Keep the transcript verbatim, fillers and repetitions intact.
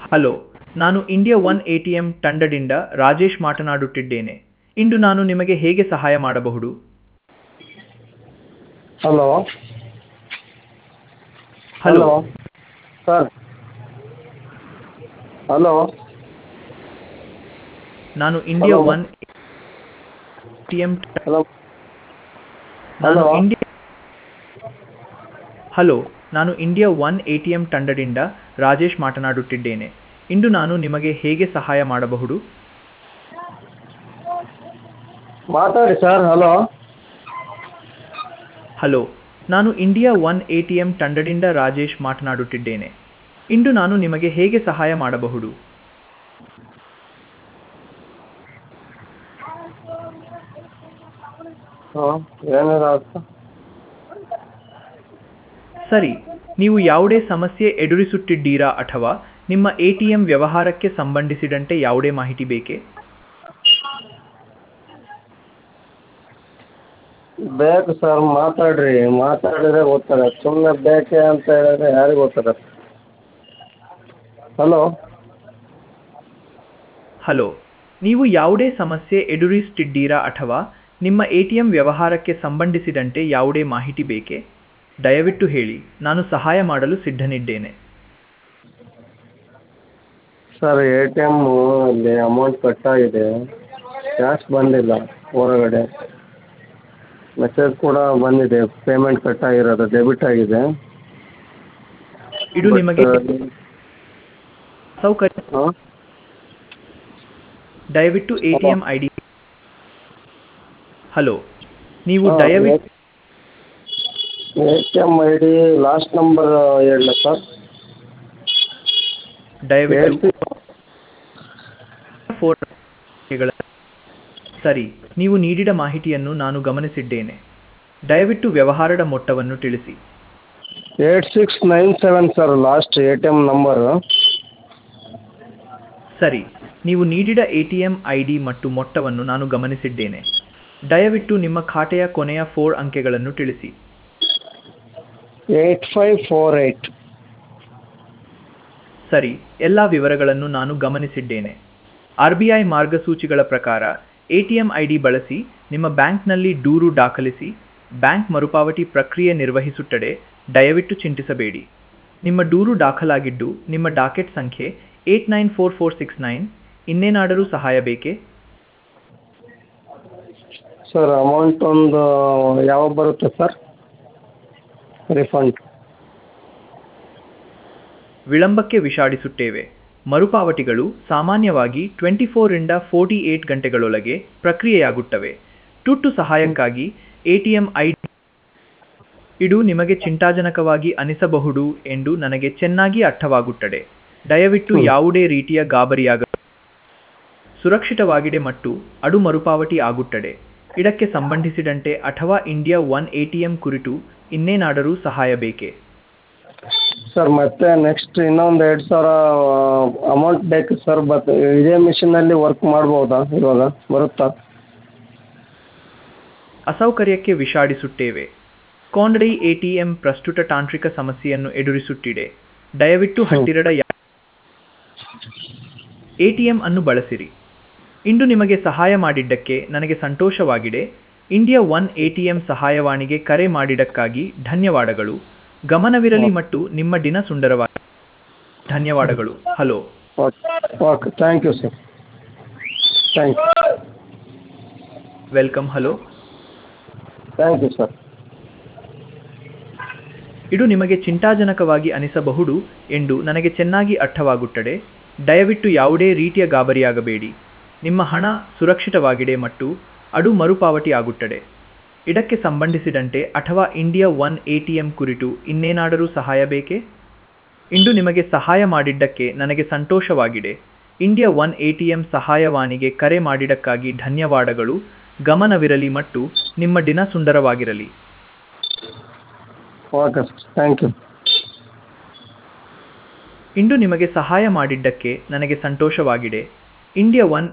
Hello, ನಾನು India one ATM ತಂಡದಿಂದ ರಾಜೇಶ್ ಮಾತನಾಡುತ್ತಿದ್ದೇನೆ. ಇಂದು ನಾನು ನಿಮಗೆ ಹೇಗೆ ಸಹಾಯ ಮಾಡಬಹುದು? Hello hello, hello sir. Hello ನಾನು India hello one ATM hello ನಾನು ಹಲೋ ಇಂಡಿಯಾ ಹಲೋ ನಾನು ಇಂಡಿಯಾ ಒನ್ ಎಟಿಎಂ ತಂಡದಿಂದ ರಾಜೇಶ್ ಮಾತನಾಡುತ್ತಿದ್ದೇನೆ. ಇಂದು ನಾನು ನಿಮಗೆ ಹೇಗೆ ಸಹಾಯ ಮಾಡಬಹುದು? ಮಾತಾಡಿ ಸರ್. ಹಲೋ ಹಲೋ, ನಾನು ಇಂಡಿಯಾ ಒನ್ ಎಟಿಎಂ ತಂಡದಿಂದ ರಾಜೇಶ್ ಮಾತನಾಡುತ್ತಿದ್ದೇನೆ. ಇಂದು ನಾನು ನಿಮಗೆ ಹೇಗೆ ಸಹಾಯ ಮಾಡಬಹುದು? ಹಾಂ ಏನಿಲ್ಲ. ಸರಿ, ನೀವು ಯಾವುದೇ ಸಮಸ್ಯೆ ಎದುರಿಸುತ್ತಿದ್ದೀರಾ ಅಥವಾ ನಿಮ್ಮ ಎಟಿಎಂ ವ್ಯವಹಾರಕ್ಕೆ ಸಂಬಂಧಿಸಿದಂತೆ ಯಾವುದೇ ಮಾಹಿತಿ ಬೇಕೇ? ಬೇಕು ಸರ್, ಮಾತಾಡ್ರಿ. ಮಾತಾಡಿದ್ರೆ ಗೊತ್ತದೆ. ಸುಮ್ಮನೆ ಬೇಕೆ ಅಂತ ಹೇಳಿದ್ರೆ ಯಾರಿಗೆ ಗೊತ್ತದೆ? ಹಲೋ ಹಲೋ, ನೀವು ಯಾವುದೇ ಸಮಸ್ಯೆ ಎದುರಿಸುತ್ತಿದ್ದೀರಾ ಅಥವಾ ನಿಮ್ಮ ಎಟಿಎಂ ವ್ಯವಹಾರಕ್ಕೆ ಸಂಬಂಧಿಸಿದಂತೆ ಯಾವುದೇ ಮಾಹಿತಿ ಬೇಕೇ? ದಯವಿಟ್ಟು ಹೇಳಿ, ನಾನು ಸಹಾಯ ಮಾಡಲು ಸಿದ್ಧನಿದ್ದೇನೆ. ಸರ್, ಎ ಟಿ ಎಮ್ಮು ಇಲ್ಲಿ ಅಮೌಂಟ್ ಕಟ್ಟಾಗಿದೆ. ಕ್ಯಾಶ್ ಬಂದಿಲ್ಲ ಹೊರಗಡೆ. ಮೆಸೇಜ್ ಕೂಡ ಬಂದಿದೆ, ಪೇಮೆಂಟ್ ಕಟ್ಟಾಗಿರೋದು ಡೆಬಿಟ್ ಆಗಿದೆ. ಇದು ಬಟ್ ನಿಮಗೆ ಸೌಕರ್ಯ. ಹಾಂ ದಯವಿಟ್ಟು ಹಲೋ ಎಟಿಎಂ ಐಡಿ. ಹಲೋ, ನೀವು ಹಾಂ ದಯವಿಟ್ಟು A T M I D last number ಹೇಳಲಾ ಸರ್? ದಯವಿಟ್ಟು ಏಟ್ ಸಿಕ್ಸ್ ಫೋರ್ ಸರಿ, ನೀವು ನೀಡಿದ ಮಾಹಿತಿಯನ್ನು ನಾನು ಗಮನಿಸಿದ್ದೇನೆ. ದಯವಿಟ್ಟು ವ್ಯವಹಾರದ ಮೊತ್ತವನ್ನು ತಿಳಿಸಿ. Eight six nine seven sir last A T M number. ಸರಿ, ನೀವು ನೀಡಿದ ಎಟಿಎಂ ಐಡಿ ಮತ್ತು ಮೊತ್ತವನ್ನು ನಾನು ಗಮನಿಸಿದ್ದೇನೆ. ದಯವಿಟ್ಟು ನಿಮ್ಮ ಖಾತೆಯ ಕೊನೆಯ ಫೋರ್ ಅಂಕೆಗಳನ್ನು ತಿಳಿಸಿ. Eight five four eight. ಸರಿ, ಎಲ್ಲ ವಿವರಗಳನ್ನು ನಾನು ಗಮನಿಸಿದ್ದೇನೆ. ಆರ್ ಬಿ ಐ ಮಾರ್ಗಸೂಚಿಗಳ ಪ್ರಕಾರ ಎಟಿಎಂ ಐಡಿ ಬಳಸಿ ನಿಮ್ಮ ಬ್ಯಾಂಕ್ನಲ್ಲಿ ದೂರು ದಾಖಲಿಸಿ. ಬ್ಯಾಂಕ್ ಮರುಪಾವತಿ ಪ್ರಕ್ರಿಯೆ ನಿರ್ವಹಿಸುತ್ತದೆ. ದಯವಿಟ್ಟು ಚಿಂತಿಸಬೇಡಿ. ನಿಮ್ಮ ದೂರು ದಾಖಲಾಗಿದ್ದು ನಿಮ್ಮ ಡಾಕೆಟ್ ಸಂಖ್ಯೆ eight nine four four six nine. ಇನ್ನೇನಾದರೂ ಸಹಾಯ ಬೇಕೇ? ಸರ್, ಅಮೌಂಟ್ ಒಂದು ಯಾವಾಗ ಬರುತ್ತೆ ಸರ್ ರಿಫಂಡ್? ವಿಳಂಬಕ್ಕೆ ವಿಷಾದಿಸುತ್ತೇವೆ. ಮರುಪಾವತಿಗಳು ಸಾಮಾನ್ಯವಾಗಿ ಟ್ವೆಂಟಿ ಫೋರಿಂದ ಫೋರ್ಟಿ ಏಟ್ ಗಂಟೆಗಳೊಳಗೆ ಪ್ರಕ್ರಿಯೆಯಾಗುತ್ತವೆ. ತುರ್ತು ಸಹಾಯಕ್ಕಾಗಿ ಎಟಿಎಂ ಐಡಿ. ಇದು ನಿಮಗೆ ಚಿಂತಾಜನಕವಾಗಿ ಅನಿಸಬಹುದು ಎಂದು ನನಗೆ ಚೆನ್ನಾಗಿ ಅರ್ಥವಾಗುತ್ತದೆ. ದಯವಿಟ್ಟು ಹ್ಞೂ ಯಾವುದೇ ರೀತಿಯ ಗಾಬರಿಯಾಗ ಸುರಕ್ಷಿತವಾಗಿದೆ ಮತ್ತು ಅದು ಮರುಪಾವತಿ ಆಗುತ್ತದೆ. ಇದಕ್ಕೆ ಸಂಬಂಧಿಸಿದಂತೆ ಅಥವಾ ಇಂಡಿಯಾ ಒನ್ ಎಟಿಎಂ ಕುರಿತು ಇನ್ನೇನಾದರೂ ಸಹಾಯ ಬೇಕೇ? ಸರ್, ಮತ್ತೆ ನೆಕ್ಸ್ಟ್ ಇನ್ನೊಂದು ಎರಡು ಸಾವಿರ ಅಮೌಂಟ್ ಬೇಕು ಸರ್. ಬಟ್ ಇದೇ ಮಿಷಿನಲ್ಲಿ ವರ್ಕ್ ಮಾಡ್ಬೋದಾ? ಇವಾಗ ಬರುತ್ತಾ? ಅಸೌಕರ್ಯಕ್ಕೆ ವಿಷಾದಿಸುತ್ತೇವೆ. ಕಾನ್ರೈ ಎಟಿಎಂ ಪ್ರಸ್ತುತ ತಾಂತ್ರಿಕ ಸಮಸ್ಯೆಯನ್ನು ಎದುರಿಸುತ್ತಿದೆ. ದಯವಿಟ್ಟು ಹ್ಞೂ ಹತ್ತಿರದ ಎಟಿಎಂ ಅನ್ನು ಬಳಸಿರಿ. ಇಂದು ನಿಮಗೆ ಸಹಾಯ ಮಾಡಿದ್ದಕ್ಕೆ ನನಗೆ ಸಂತೋಷವಾಗಿದೆ. ಇಂಡಿಯಾ ಒನ್ ಎಟಿಎಂ ಸಹಾಯವಾಣಿಗೆ ಕರೆ ಮಾಡಿದ್ದಕ್ಕಾಗಿ ಧನ್ಯವಾದಗಳು. ಗಮನವಿರಲಿ ಮತ್ತು ನಿಮ್ಮ ದಿನ ಸುಂದರವಾಗಿ. ಧನ್ಯವಾದಗಳು. Hello okay okay thank you sir. Thank you welcome. Hello, thank you sir. ಇದು ನಿಮಗೆ ಚಿಂತಾಜನಕವಾಗಿ ಅನಿಸಬಹುದು ಎಂದು ನನಗೆ ಚೆನ್ನಾಗಿ ಅರ್ಥವಾಗುತ್ತದೆ. ದಯವಿಟ್ಟು ಯಾವುದೇ ರೀತಿಯ ಗಾಬರಿಯಾಗಬೇಡಿ. ನಿಮ್ಮ ಹಣ ಸುರಕ್ಷಿತವಾಗಿದೆ ಮತ್ತು ಅದು ಮರುಪಾವತಿ ಆಗುತ್ತದೆ. ಇದಕ್ಕೆ ಸಂಬಂಧಿಸಿದಂತೆ ಅಥವಾ ಇಂಡಿಯಾ ಒನ್ ಎಟಿಎಂ ಕುರಿತು ಇನ್ನೇನಾದರೂ ಸಹಾಯ ಬೇಕೇ? ಇಂದು ನಿಮಗೆ ಸಹಾಯ ಮಾಡಿದ್ದಕ್ಕೆ ನನಗೆ ಸಂತೋಷವಾಗಿದೆ. ಇಂಡಿಯಾ ಒನ್ ಎಟಿಎಂ ಸಹಾಯವಾಣಿಗೆ ಕರೆ ಮಾಡಿದ್ದಕ್ಕಾಗಿ ಧನ್ಯವಾದಗಳು. ಗಮನವಿರಲಿ ಮತ್ತು ನಿಮ್ಮ ದಿನ ಸುಂದರವಾಗಿರಲಿ. Okay sir, thank you. ಇಂದು ನಿಮಗೆ ಸಹಾಯ ಮಾಡಿದ್ದಕ್ಕೆ ನನಗೆ ಸಂತೋಷವಾಗಿದೆ. India one